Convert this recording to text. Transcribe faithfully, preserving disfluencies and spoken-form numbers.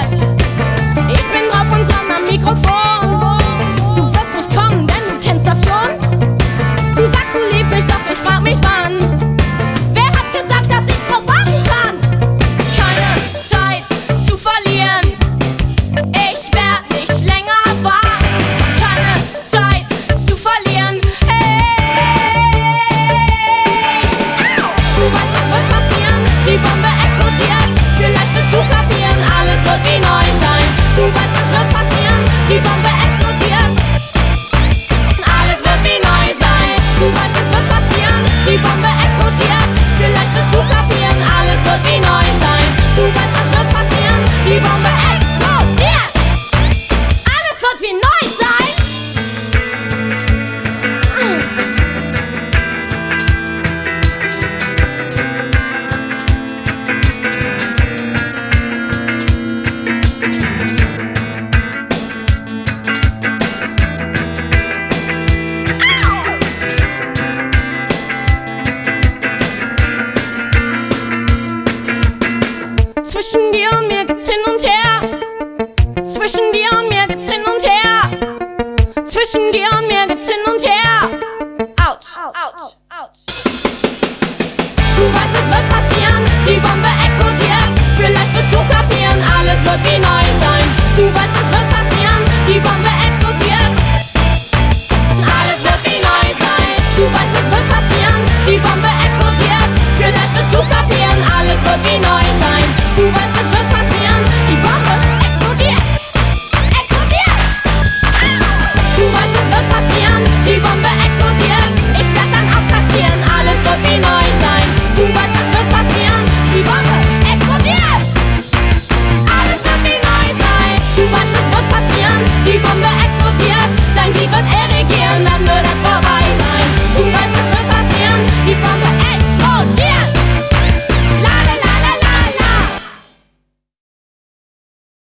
explodiert. Ich bin drauf und dran am Mikrofon. Du wirst nicht kommen, denn du kennst das schon. Du sagst, du liebst mich, doch ich frag mich wann. Wer hat gesagt, dass ich drauf warten kann? Keine Zeit zu verlieren. Ich werd nicht länger warten. Keine Zeit zu verlieren. Hey! Du weißt, was wird passieren? Die Bombe explodiert. Vielleicht wirst du kapieren, alles wird wie neu sein. Du weißt, was wird passieren? Die Bombe explodiert. Alles wird wie neu sein. Du weißt, es wird passieren. Die Bombe explodiert. Vielleicht wirst du kapieren, alles wird wie neu sein. Du weißt, was wird passieren? Die Bombe explodiert. Alles wird wie neu sein. Zwischen dir und mir geht's hin und her. Zwischen dir und mir geht's hin und her. Zwischen dir und mir geht's hin und her. Autsch, autsch, autsch. Du weißt, es wird passieren. Die Bombe explodiert. Vielleicht wirst du kapieren, alles wird wie neu sein. Du weißt,